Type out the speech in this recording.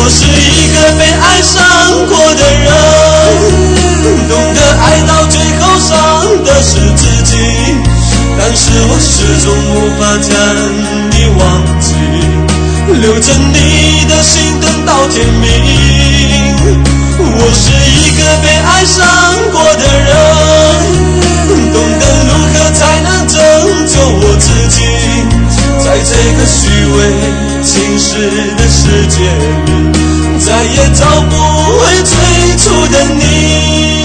我是一个被爱上过的人，懂得爱到最后伤的是自己，但是我始终无法将你忘记，留着你的心等到天明。我是一个被爱上过的人，懂得如何才能拯救我自己，在这个虚伪侵蚀的世界里，再也找不回最初的你。